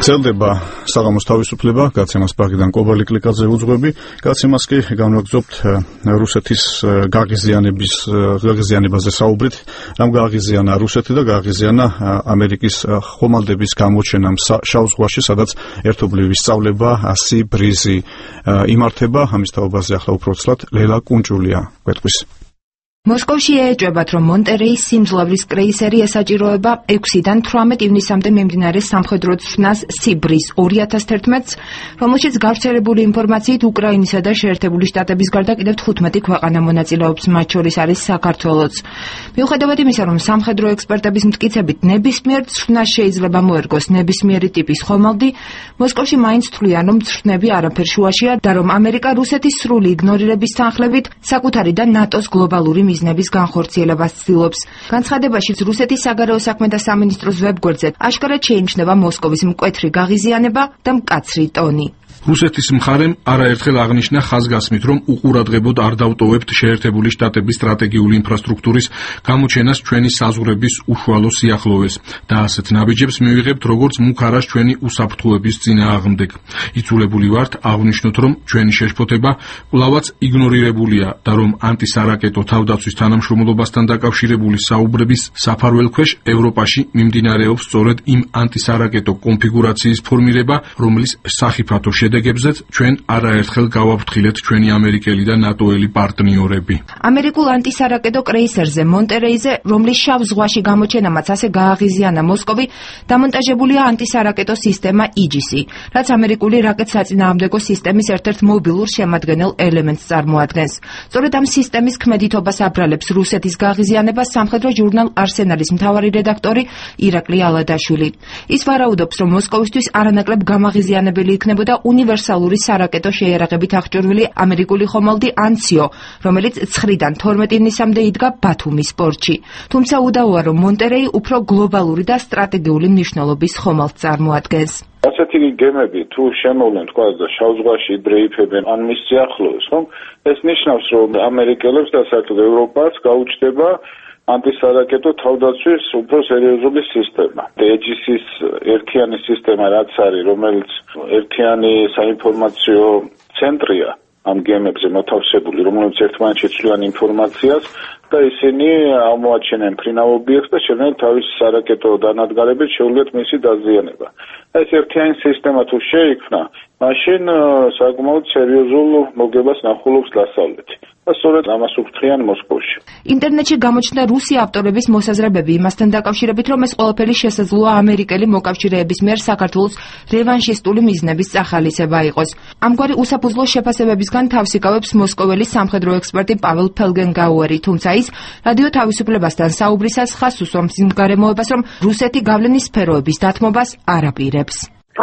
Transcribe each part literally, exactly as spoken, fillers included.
ძლდება საღამოს თავისუფლება, გაცემას პრაღიდან კობალი კლიკაძე უძღვები, გაცემას კი განვაგრძობთ რუსეთის გაღიზიანების გაღიზიანებაზე საუბრით, რამ გააღიზიანა რუსეთი და გააღიზიანა ამერიკის ხომალდების გამოჩენამ შავ ზღვაში, სადაც ერთობლივი სწავლება სი ბრიზი იმართება. ამის თაობაზე ახლა უფრო ცლად ლელა კუნჭულია გვეტყვის. მოსკოვში ეეჭვებათ, რომ მონტერეის სიმძლავრის კრეისერი ესაჭიროება ექვსიდან თვრამეტ ივნისამდე მიმდინარე სამხედრო ცრნას სიბრის ორი ათას თერთმეტს, რომელშიც გავრცელებული ინფორმაციით უკრაინისა და შეერთებული შტატების გარდა კიდევ თხუთმეტი ქვეყანა მონაწილეობს, მათ შორის არის საქართველოც. მიუხედავად იმისა, რომ სამხედრო ექსპერტების მტკიცებით ნებისმიერ ცრნას შეიძლება მოერგოს ნებისმიერი ტიპის ხომალდი, მოსკოვში მაინც თვლიან, რომ ცრნები არაფერ შუაშია და რომ ამერიკა რუსეთის სრული იგნორირების თანხლებით საკუთარი და ნატოს გლობალური მიზნების განხორციელებას ცდილობს. განცხადებაშიც რუსეთის საგარეო საქმეთა სამინისტროს ვებგვერდზე აშკარად შეიმჩნევა მოსკოვის მკვეთრი გაღიზიანება და მკაცრი ტონი. რუსეთის მხარემ არაერთხელ აღნიშნა ხაზგასმით, რომ უყურადღებოდ არ დავტოვებთ შეერთებული შტატების სტრატეგიული ინფრასტრუქტურის გამოჩენას ჩვენი საზღვრების უშუალო სიახლოვეს და ასეთ ნაბიჯებს მივიღებთ, როგორც მუქ არას ჩვენი უსაფრთხოების წინააღმდეგ. იცულებული ვართ აღვნიშნოთ, რომ ჩვენი შეშფოთება კვლავაც იგნორირებულია და რომ ანტისარაკეტო თავდაცვის თანამშრომლობასთან დაკავშირებული საუბრების საფარველქვეშ ევროპაში მიმდინარეობს სწორედ იმ ანტისარაკეტო კონფიგურაციის ფორმირება, რომლის სახიფათო შედეგებზეც ჩვენ არაერთხელ გავაფრთხილეთ ჩვენი ამერიკელი და ნატოელი პარტნიორები. ამერიკულ ანტისარაკეტო კრეისერზე მონტერეიზე, რომლის შავ ზღვაში გამოჩენამაც ასე გააღიზიანა მოსკოვი, დამონტაჟებულია ანტისარაკეტო სისტემა იგისი, რაც ამერიკული რაკეტსაწინააღმდეგო სისტემის ერთ-ერთ მობილურ შემადგენელ ელემენტს წარმოადგენს. სწორედ ამ სისტემის ქმედითობას აბრალებს რუსეთის გაღიზიანებას სამხედრო ჟურნალ არსენალის მთავარი რედაქტორი ირაკლი ალადაშვილი. ის ვარაუდობს, რომ მოსკოვისთვის არანაკლებ გამაღიზიანებელი იქნებოდა უნივერსალური სარაკეტო შეიარაღებით აღჭურვილი ამერიკული ხომალდი ანციო, რომელიც ცხრიდან თორმეტ ივნისამდე იდგა ბათუმის პორტში. თუმცა უდავოა, რომ მონტერეი უფრო გლობალური და სტრატეგიული მნიშვნელობის ხომალდს წარმოადგენს. ასეთი გემები თუ შემოვლენ თქვა და შავ ზღვაში დრეიფებენ ან მის სიახლოვეს, რომ ეს ნიშნავს, რომ ამერიკელებს და საერთოდ ევროპას გაუჩნდება ანტისარაკეტო თავდაცვის უფრო სერიოზული სისტემა. ეჯისის ერთიანი სისტემა რაც არის, რომელიც ერთიანი საინფორმაციო ცენტრია ამ გემებზე მოთავსებული, რომელიც ერთმანეთში ცვლიან ინფორმაციას და ისინი ამოაჩენენ ფრინავ ობიექტს და შევლენ თავის სარაკეტო დანადგარებით შეუძლიათ მისი დაზიანება. ეს ერთიანი სისტემა თუ შეიქმნა, მაშინ საკმაოდ სერიოზულ მოგებას ნახულობს დასავლეთი. და სწორედ ამას უფრთხიან მოსკოვში. ინტერნეტში გამოჩნდა რუსი ავტორების მოსაზრებები იმასთან დაკავშირებით, რომ ეს ყველაფერი შესაძლოა ამერიკელი მოკავშირეების მიერ საქართველოს რევანშისტული მიზნების წახალისება იყოს. ამგვარი უსაფუძვლო შეფასებებისგან თავს იკავებს მოსკოველი სამხედრო ექსპერტი პაվել ფელგენგაუერი, თუმცა ის რადიო თავისუფლებასთან საუბრისას ხაზს უსვამს იმ გარემოებას, რომ რუსეთი გავლენის სფეროების დათმობას არ აპირებს.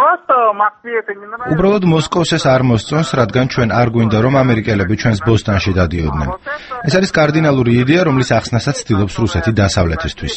უბრალოდ მოსკოვს ეს არ მოსწონს, რადგან ჩვენ არ გვინდა, რომ ამერიკელები ჩვენს ბოსტონში დადიოდნენ. ეს არის კარდინალური იდეა, რომლის ახსნასაც ცდილობს რუსეთი დასავლეთისთვის.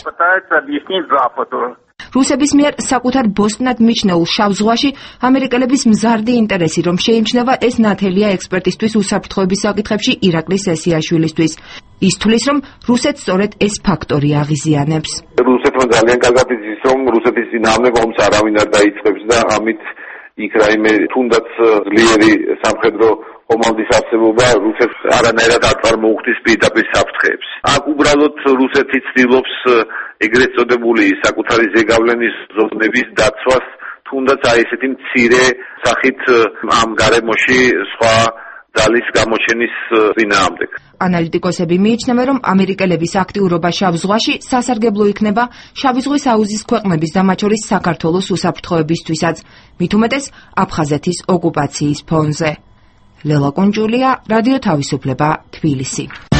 რუსების მიერ საკუთარ ბოსტნად მიჩნეულ შავ ზღვაში ამერიკელების მზარდი ინტერესი, რომ შეიმჩნევა ეს ნათელია ექსპერტისთვის უსაფრთხოების საკითხებში ირაკლის ესიაშვილისთვის. ის თვლის, რომ რუსეთს სწორედ ეს ფაქტორი აღიზიანებს. რუსეთმა ძალიან კარგად იცის, რომ რუსეთის წინააღმდეგ ომს არავინ არ დაიწყებს და ამით იქ რაიმე თუნდაც ძლიერი სამხედრო ხომალდის არსებობა რუსეთს არანაირად არ წარმოუხდის პირდაპირ საფრთხეებს. აქ უბრალოდ რუსეთი ცდილობს ეგრეთ წოდებული საკუთარი ზეგავლენის ზონების დაცვას, თუნდაც აი ესეთი მცირე სახით ამ გარემოში სხვა ძალის გამოჩენის წინააღმდეგ. ანალიტიკოსები მიიჩნევენ, რომ ამერიკელების აქტიურობა შავ ზღვაში სასარგებლო იქნება შავი ზღვის აუზის ქვეყნების და მათ შორის საქართველოს უსაფრთხოებისთვისაც, მით უმეტეს აფხაზეთის ოკუპაციის ფონზე. ლელა კუნჭულია, რადიო თავისუფლება, თბილისი.